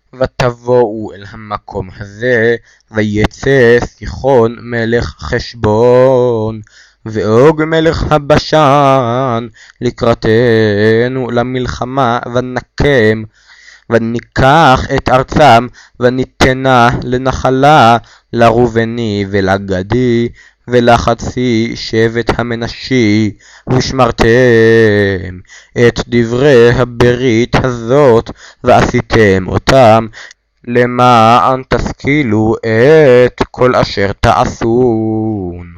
ותבואו אל המקום הזה, ויצא סיחון מלך חשבון, ואוג מלך הבשן לקראתנו למלחמה, ונקם, וניקח את ארצם, וניתנה לנחלה לראובני ולגדי, ולחצי שבט המנשי, ושמרתם את דברי הברית הזאת, ועשיתם אותם, למען תשכילו את כל אשר תעשון.